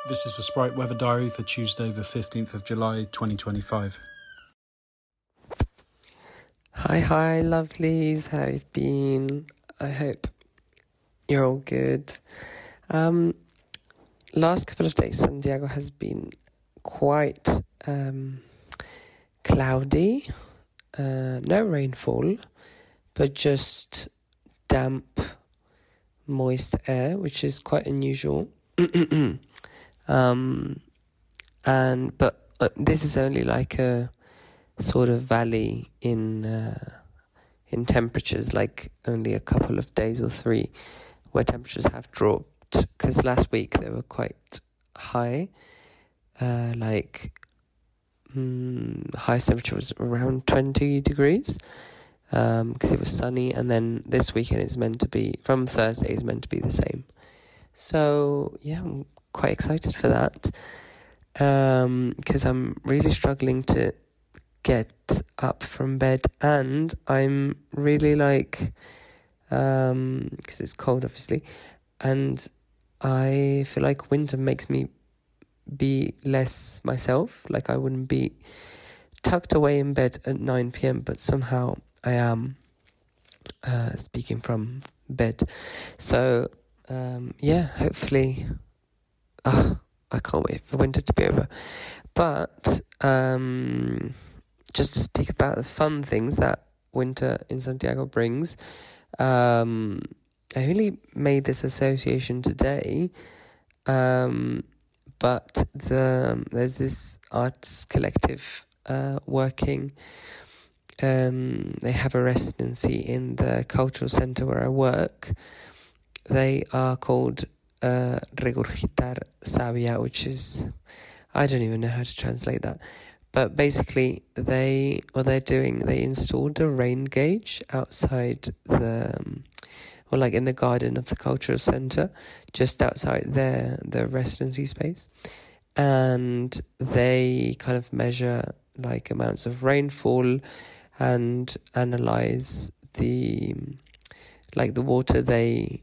This is the Sprite Weather Diary for Tuesday, the 15th of July, 2025. Hi, lovelies. How you've been? I hope you're all good. Last couple of days, Santiago has been quite cloudy. No rainfall, but just damp, moist air, which is quite unusual. But this is only like a sort of valley in temperatures, like only a couple of days or three where temperatures have dropped, because last week they were quite high. Highest temperature was around 20 degrees because it was sunny, and then this weekend is meant to be, from Thursday, is meant to be the same. So yeah, I'm quite excited for that because I'm really struggling to get up from bed, and I'm really because it's cold obviously, and I feel like winter makes me be less myself. Like I wouldn't be tucked away in bed at 9 p.m, but somehow I am speaking from bed. So hopefully I can't wait for winter to be over. But just to speak about the fun things that winter in Santiago brings, I only made this association today, but there's this arts collective working. They have a residency in the cultural centre where I work. They are called Regurgitar Sabia, which is, I don't even know how to translate that. But basically, they installed a rain gauge outside in the garden of the cultural centre, just outside the residency space. And they kind of measure like amounts of rainfall and analyze the water they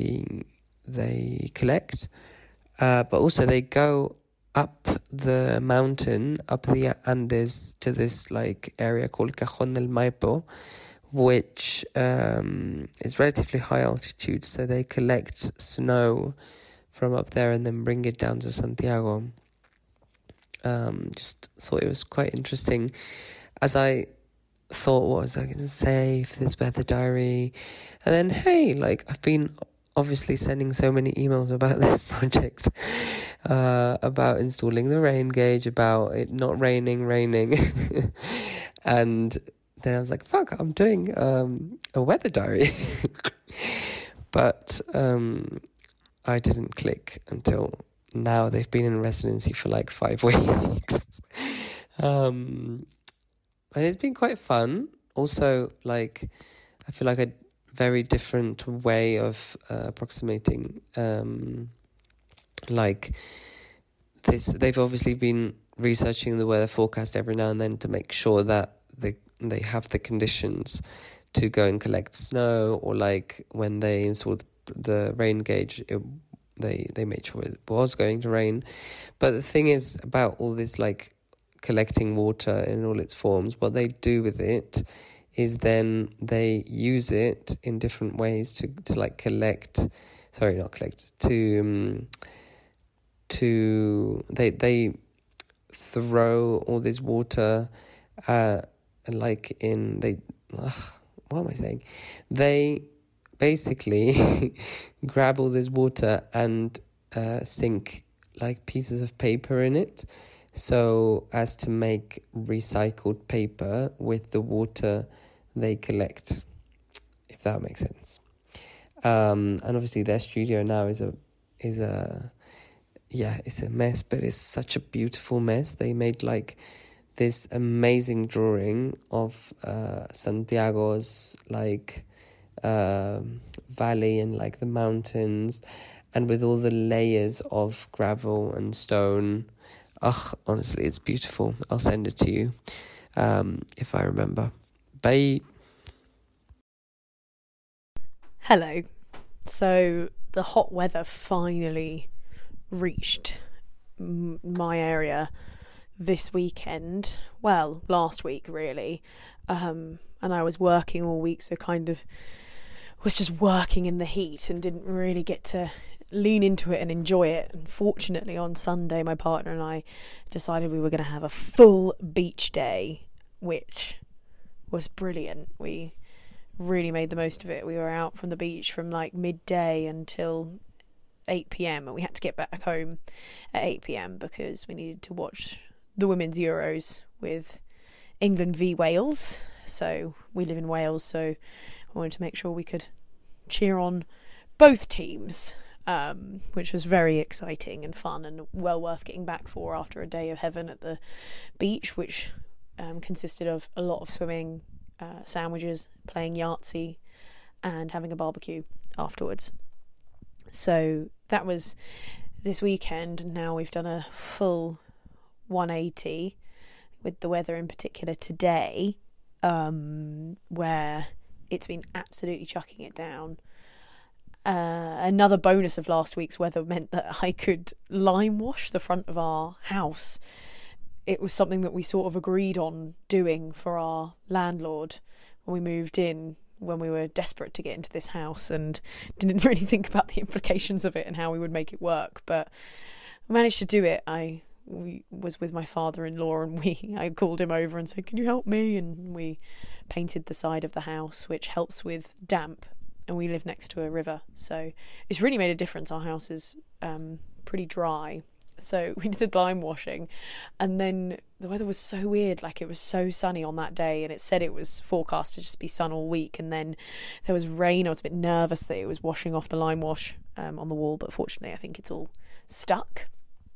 collect, but also they go up the mountain, up the Andes, to this like area called Cajón del Maipo, which is relatively high altitude, so they collect snow from up there and then bring it down to Santiago. Just thought it was quite interesting. As I thought, what was I going to say for this weather diary? And then, hey, I've been obviously sending so many emails about this project, about installing the rain gauge, about it not raining. And then I was like, fuck, I'm doing a weather diary. But I didn't click until now. They've been in residency for 5 weeks. And it's been quite fun. Also, I feel like a very different way of approximating this. They've obviously been researching the weather forecast every now and then to make sure that they have the conditions to go and collect snow, or when they installed the rain gauge, they made sure it was going to rain. But the thing is about all this collecting water in all its forms, what they do with it is then they use it in different ways to they throw all this water what am I saying? They basically grab all this water and sink pieces of paper in it, so as to make recycled paper with the water they collect, if that makes sense. And obviously their studio now is a mess, but it's such a beautiful mess. They made this amazing drawing of Santiago's valley and the mountains, and with all the layers of gravel and stone. Honestly, it's beautiful. I'll send it to you if I remember. Bye. Hello. So the hot weather finally reached my area this weekend, well, last week really, and I was working all week, so kind of was just working in the heat and didn't really get to lean into it and enjoy it. And fortunately on Sunday my partner and I decided we were going to have a full beach day, which was brilliant. We really made the most of it. We were out from the beach from like midday until 8 p.m. and we had to get back home at 8 p.m. because we needed to watch the Women's Euros with England v Wales. So we live in Wales, so I wanted to make sure we could cheer on both teams, which was very exciting and fun and well worth getting back for after a day of heaven at the beach, which consisted of a lot of swimming, sandwiches, playing Yahtzee and having a barbecue afterwards. So that was this weekend, and now we've done a full 180 with the weather in particular today, where it's been absolutely chucking it down. Another bonus of last week's weather meant that I could lime wash the front of our house. It was something that we sort of agreed on doing for our landlord when we moved in, when we were desperate to get into this house and didn't really think about the implications of it and how we would make it work. But I managed to do it. I was with my father-in-law and I called him over and said, "Can you help me?" And we painted the side of the house, which helps with damp, and we live next to a river, so it's really made a difference. Our house is pretty dry, so we did the lime washing, and then the weather was so weird. Like, it was so sunny on that day, and it said it was forecast to just be sun all week, and then there was rain. I was a bit nervous that it was washing off the lime wash on the wall, but fortunately I think it's all stuck.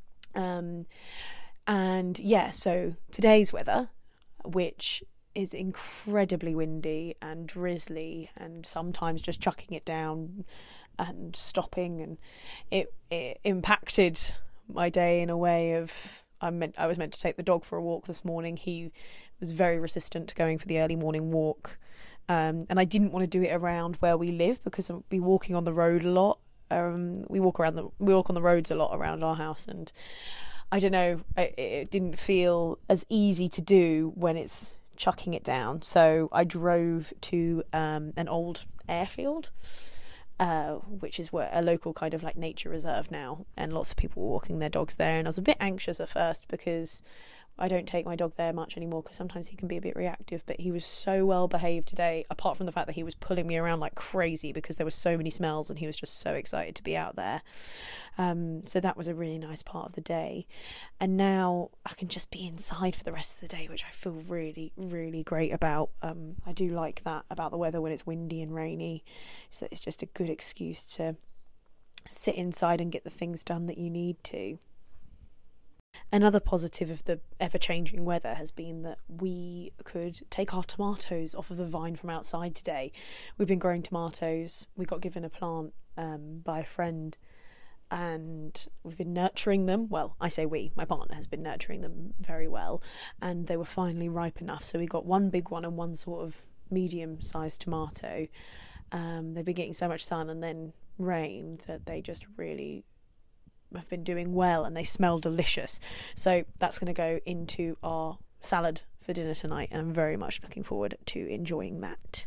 And yeah, so today's weather, which is incredibly windy and drizzly and sometimes just chucking it down and stopping, and it impacted my day in a way of I was meant to take the dog for a walk this morning. He was very resistant to going for the early morning walk, and I didn't want to do it around where we live because I'd be walking on the road a lot. We walk on the roads a lot around our house, and I don't know, it didn't feel as easy to do when it's chucking it down. So I drove to an old airfield, which is where a local kind of like nature reserve now, and lots of people were walking their dogs there, and I was a bit anxious at first because I don't take my dog there much anymore because sometimes he can be a bit reactive, but he was so well behaved today, apart from the fact that he was pulling me around like crazy because there were so many smells and he was just so excited to be out there. So that was a really nice part of the day, and now I can just be inside for the rest of the day, which I feel really, really great about. I do like that about the weather when it's windy and rainy, so it's just a good excuse to sit inside and get the things done that you need to. Another positive of the ever-changing weather has been that we could take our tomatoes off of the vine from outside today. We've been growing tomatoes. We got given a plant by a friend, and we've been nurturing them. Well, I say we, my partner has been nurturing them very well, and they were finally ripe enough. So we got one big one and one sort of medium-sized tomato. They've been getting so much sun and then rain that they just really have been doing well, and they smell delicious. So that's going to go into our salad for dinner tonight, and I'm very much looking forward to enjoying that.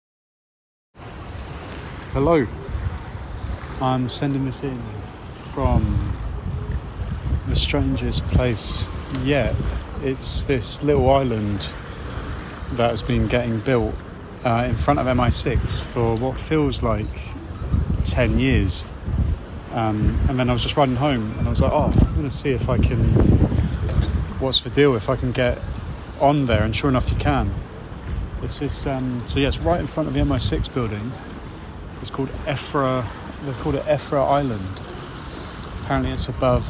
Hello, I'm sending this in from the strangest place yet. It's this little island that has been getting built in front of MI6 for what feels like 10 years. And then I was just riding home and I was like, I'm going to see if I can, what's the deal, if I can get on there, and sure enough you can. It's this, it's right in front of the MI6 building. It's called Effra, they've called it Effra Island. Apparently it's above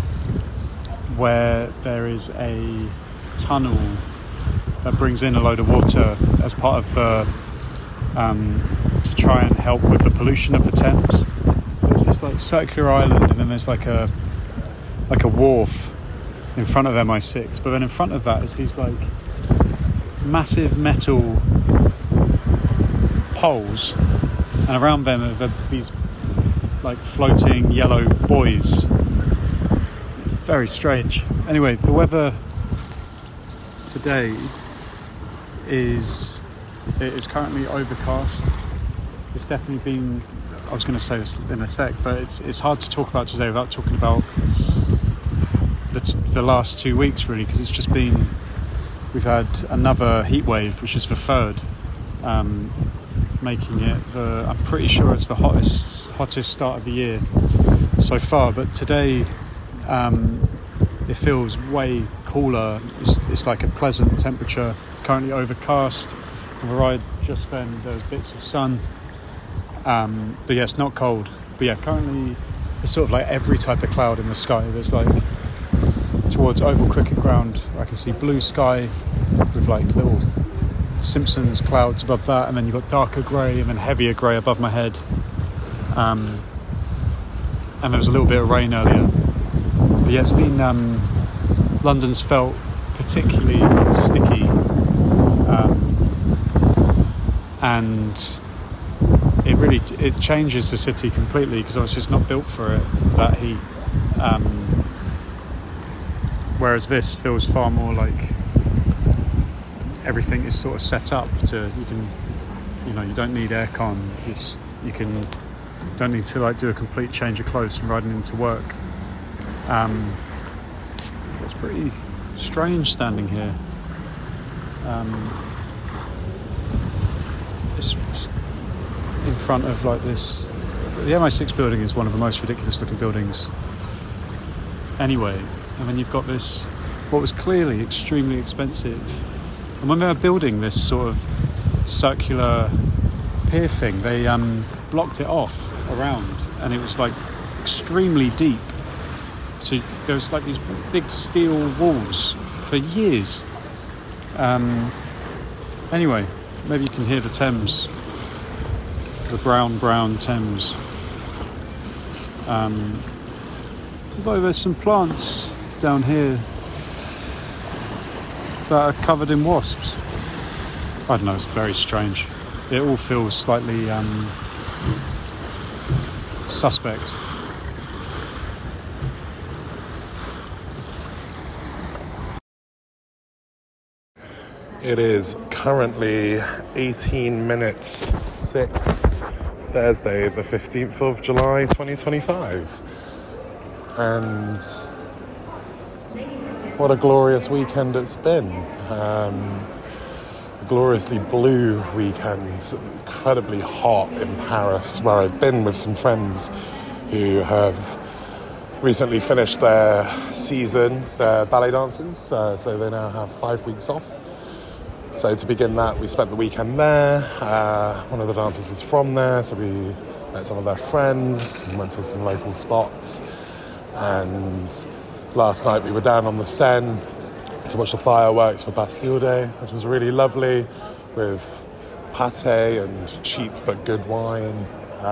where there is a tunnel that brings in a load of water as part of the, to try and help with the pollution of the Thames. There's this like circular island, and then there's like a wharf in front of MI6, but then in front of that is these like massive metal poles, and around them are these like floating yellow buoys. very strange. Anyway, the weather today is currently overcast. It's definitely been, I was going to say this in a sec, but it's hard to talk about today without talking about the last 2 weeks, really, because it's just been, we've had another heat wave, which is the third, making it I'm pretty sure it's the hottest start of the year so far. But today it feels way cooler. It's like a pleasant temperature. It's currently overcast. On the ride just then there was bits of sun, but yeah, it's not cold. But yeah, currently it's sort of like every type of cloud in the sky. There's like, towards Oval Cricket Ground, I can see blue sky with like little Simpsons clouds above that, and then you've got darker grey and then heavier grey above my head, and there was a little bit of rain earlier. But yeah, it's been London's felt particularly sticky, and it changes the city completely, because obviously it's not built for that heat, whereas this feels far more like everything is sort of set up to, you don't need aircon, you don't need to like do a complete change of clothes from riding into work. It's pretty strange standing here. It's just in front of like this. The MI6 building is one of the most ridiculous looking buildings anyway, and then you've got this, what was clearly extremely expensive. And when they were building this sort of circular pier thing, they blocked it off around, and it was like extremely deep. So there was like these big steel walls for years. Anyway, maybe you can hear the Thames, the brown Thames. Although there's some plants down here that are covered in wasps. I don't know, it's very strange. It all feels slightly suspect. It is currently 18 minutes to 6, Thursday the 15th of July 2025. And what a glorious weekend it's been. A gloriously blue weekend, incredibly hot in Paris, where I've been with some friends who have recently finished their season, their ballet dancers, so they now have 5 weeks off. So to begin that, we spent the weekend there. One of the dancers is from there, so we met some of their friends and went to some local spots. And last night we were down on the Seine to watch the fireworks for Bastille Day, which was really lovely, with pâté and cheap but good wine.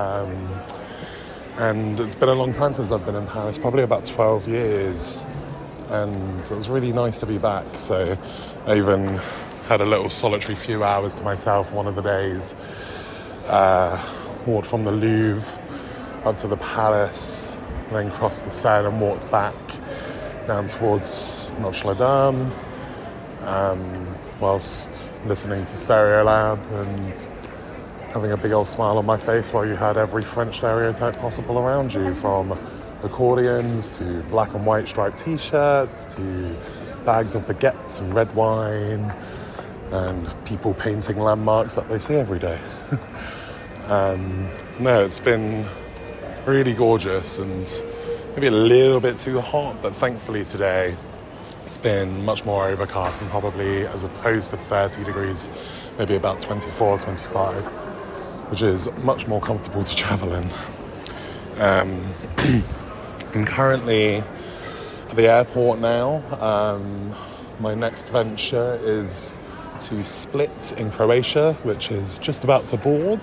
And it's been a long time since I've been in Paris, probably about 12 years. And it was really nice to be back. So I even had a little solitary few hours to myself one of the days. Walked from the Louvre up to the Palace, then crossed the Seine and walked back down towards Notre Dame, whilst listening to Stereolab and having a big old smile on my face while you had every French stereotype possible around you, from accordions to black and white striped t-shirts to bags of baguettes and red wine and people painting landmarks that they see every day. No, it's been really gorgeous and maybe a little bit too hot, but thankfully today it's been much more overcast and probably, as opposed to 30 degrees, maybe about 24, 25, which is much more comfortable to travel in. I'm currently at the airport now. My next venture is to Split in Croatia, which is just about to board,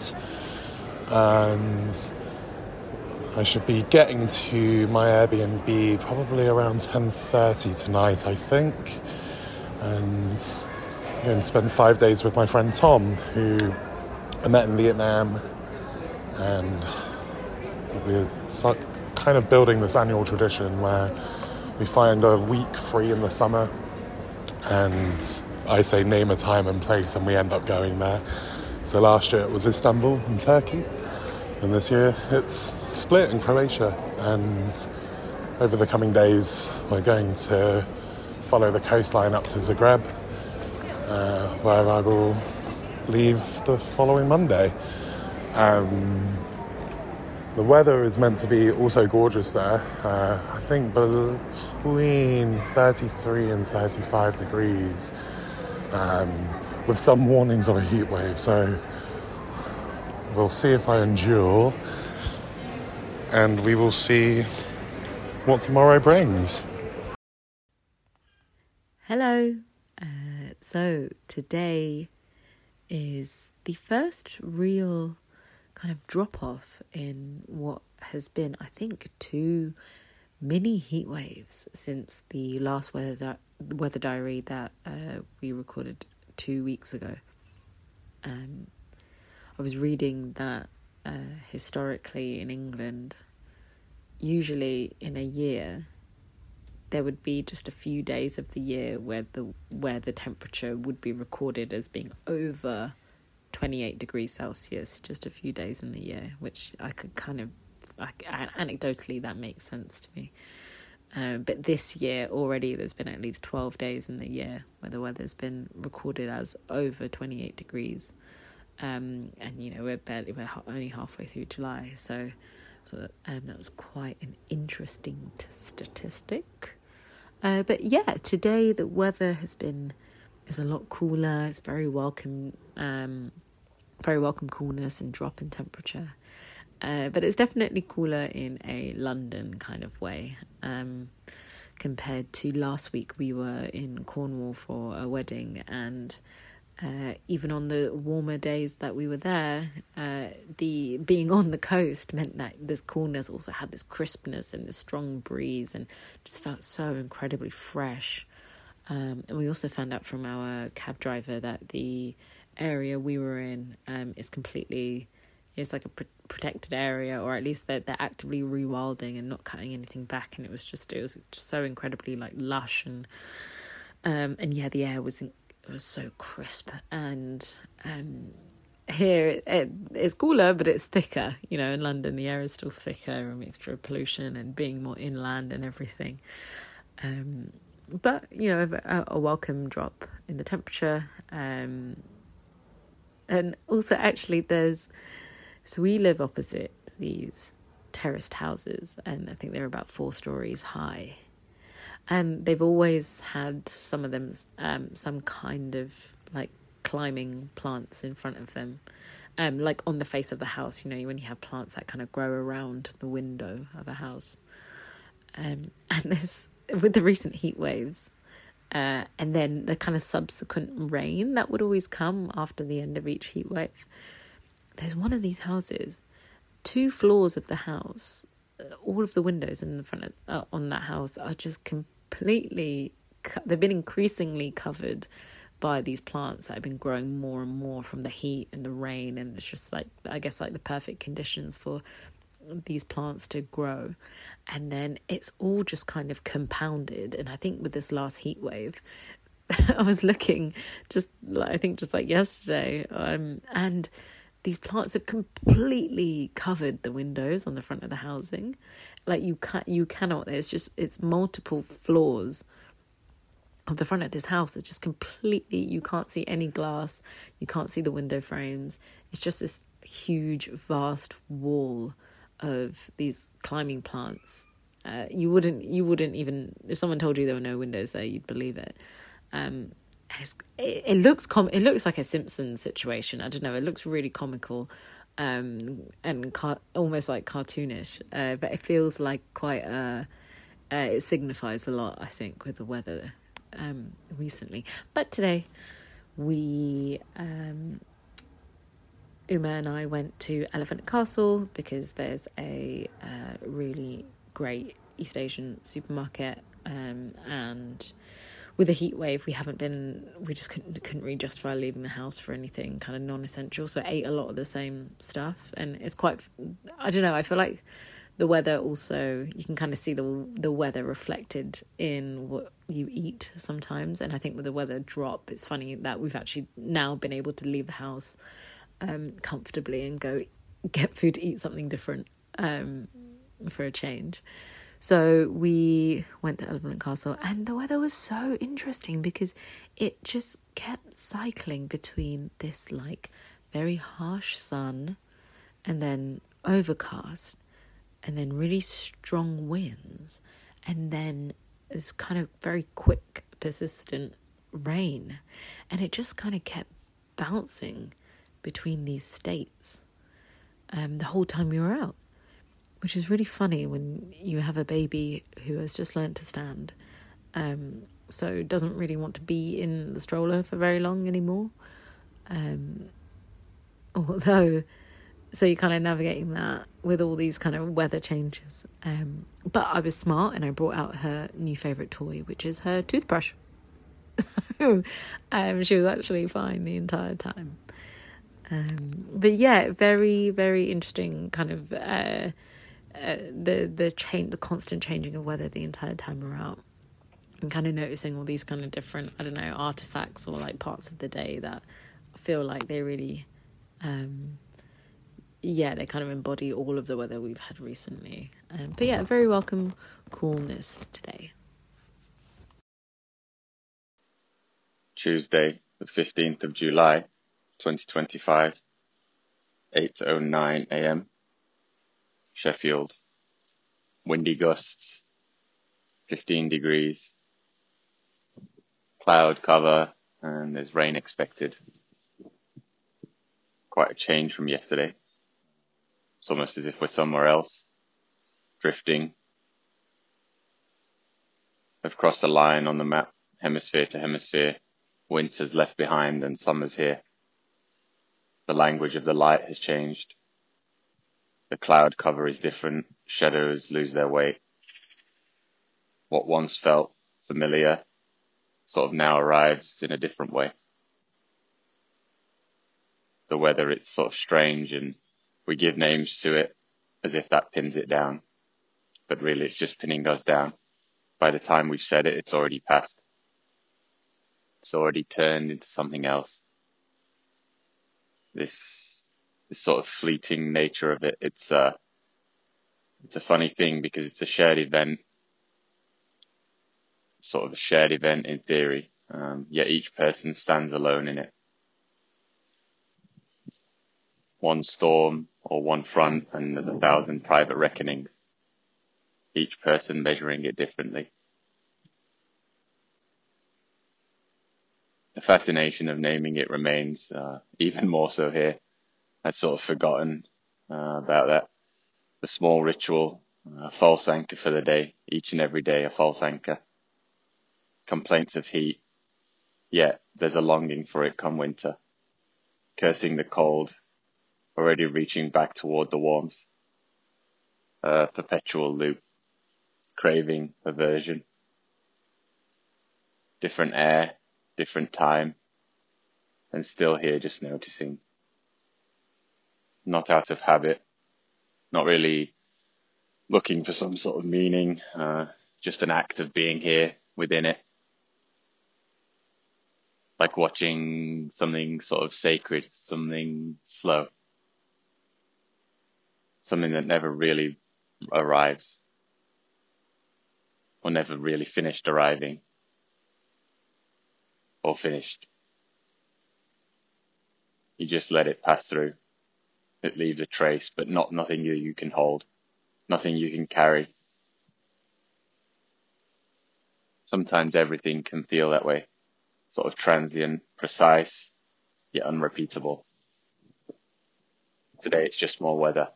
and I should be getting to my Airbnb probably around 10:30 tonight, I think, and I'm going to spend 5 days with my friend Tom, who I met in Vietnam, and we're kind of building this annual tradition where we find a week free in the summer, and I say name a time and place, and we end up going there. So last year it was Istanbul in Turkey, and this year it's Split in Croatia. And over the coming days we're going to follow the coastline up to Zagreb, where I will leave the following Monday. The weather is meant to be also gorgeous there. I think between 33 and 35 degrees, with some warnings of a heat wave. So we'll see if I endure, and we will see what tomorrow brings. Hello. So today is the first real kind of drop-off in what has been, I think, 2 mini heat waves since the last weather diary that we recorded 2 weeks ago. I was reading that historically in England, usually in a year, there would be just a few days of the year where the temperature would be recorded as being over 28 degrees Celsius, just a few days in the year, which I could anecdotally, that makes sense to me. But this year already there's been at least 12 days in the year where the weather's been recorded as over 28 degrees. And, we're only halfway through July, so that was quite an interesting statistic. But yeah, today the weather is a lot cooler. It's very welcome coolness and drop in temperature. But it's definitely cooler in a London kind of way. Compared to last week, we were in Cornwall for a wedding, and even on the warmer days that we were there, the being on the coast meant that this coolness also had this crispness and this strong breeze, and just felt so incredibly fresh. And we also found out from our cab driver that the area we were in it's like a protected area, or at least they're actively rewilding and not cutting anything back, and it was just so incredibly like lush, and yeah, the air was so crisp. And here it's cooler, but it's thicker. In London the air is still thicker, a mixture of pollution and being more inland and everything. But a welcome drop in the temperature. And also, actually, so we live opposite these terraced houses, and I think they're about 4 stories high. And they've always had, some of them, some kind of like climbing plants in front of them, like on the face of the house. When you have plants that kind of grow around the window of a house. And this, with the recent heat waves, and then the kind of subsequent rain that would always come after the end of each heat wave, there's one of these houses, 2 floors of the house, all of the windows in the front of, on that house are just completely, they've been increasingly covered by these plants that have been growing more and more from the heat and the rain, and it's just like, I guess, like the perfect conditions for these plants to grow. And then it's all just kind of compounded, and I think with this last heat wave, I was looking just like yesterday, and these plants have completely covered the windows on the front of the housing. Like you cannot, it's multiple floors of the front of this house are just completely, you can't see any glass, you can't see the window frames. It's just this huge, vast wall of these climbing plants. You wouldn't even, if someone told you there were no windows there, you'd believe it. It looks like a Simpsons situation. I don't know. It looks really comical, and almost like cartoonish. But it feels like quite it signifies a lot, I think, with the weather recently. But today, we Uma and I went to Elephant Castle because there's a really great East Asian supermarket, and with a heat wave, we just couldn't really justify leaving the house for anything kind of non-essential, so I ate a lot of the same stuff, and it's quite, I don't know, I feel like the weather also, you can kind of see the weather reflected in what you eat sometimes. And I think with the weather drop, it's funny that we've actually now been able to leave the house comfortably and go get food to eat something different for a change. So we went to Elephant Castle, and the weather was so interesting because it just kept cycling between this like very harsh sun and then overcast and then really strong winds and then this kind of very quick persistent rain, and it just kind of kept bouncing between these states the whole time we were out, which is really funny when you have a baby who has just learnt to stand, so doesn't really want to be in the stroller for very long anymore. Although, so you're kind of navigating that with all these kind of weather changes. But I was smart and I brought out her new favourite toy, which is her toothbrush. So she was actually fine the entire time. But yeah, very, very interesting kind of the constant changing of weather the entire time we're out. And kind of noticing all these kind of different, I don't know, artifacts or like parts of the day that feel like they really, they kind of embody all of the weather we've had recently. But yeah, very welcome coolness today. Tuesday, the 15th of July, 2025, 8:09 a.m. Sheffield. Windy gusts, 15 degrees, cloud cover, and there's rain expected. Quite a change from yesterday. It's almost as if we're somewhere else, drifting. We've crossed a line on the map, hemisphere to hemisphere. Winter's left behind and summer's here. The language of the light has changed. The cloud cover is different. Shadows lose their weight. What once felt familiar sort of now arrives in a different way. The weather, it's sort of strange, and we give names to it as if that pins it down. But really it's just pinning us down. By the time we've said it, it's already passed. It's already turned into something else. This sort of fleeting nature of it, it's a funny thing because it's a shared event, sort of a shared event in theory, yet each person stands alone in it. One storm or one front and there's 1,000 private reckonings, each person measuring it differently. The fascination of naming it remains, even more so here. I'd sort of forgotten about that. The small ritual, a false anchor for the day, each and every day a false anchor. Complaints of heat, yet there's a longing for it come winter. Cursing the cold, already reaching back toward the warmth. A perpetual loop, craving, aversion. Different air, different time, and still here just noticing. Not out of habit, not really looking for some sort of meaning, just an act of being here within it. Like watching something sort of sacred, something slow. Something that never really arrives, or never really finished arriving. Or finished. You just let it pass through. It leaves a trace, but nothing you can hold, nothing you can carry. Sometimes everything can feel that way, sort of transient, precise, yet unrepeatable. Today it's just more weather.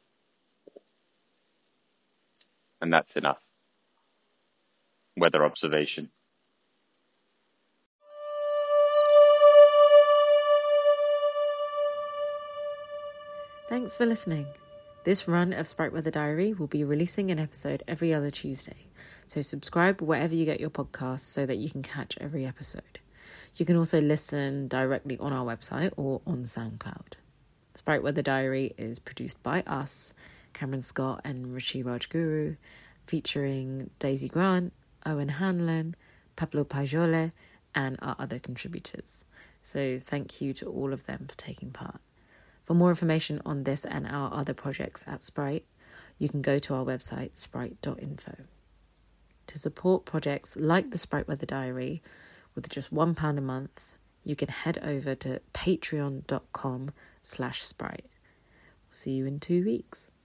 And that's enough. Weather observation. Thanks for listening. This run of Sprite Weather Diary will be releasing an episode every other Tuesday, so subscribe wherever you get your podcasts so that you can catch every episode. You can also listen directly on our website or on SoundCloud. Sprite Weather Diary is produced by us, Cameron Scott and Rishi Rajguru, featuring Daisy Grant, Owen Hanlon, Pablo Pajole, and our other contributors. So thank you to all of them for taking part. For more information on this and our other projects at Sprite, you can go to our website, sprite.info. To support projects like the Sprite Weather Diary with just £1 a month, you can head over to patreon.com/Sprite. We'll see you in 2 weeks.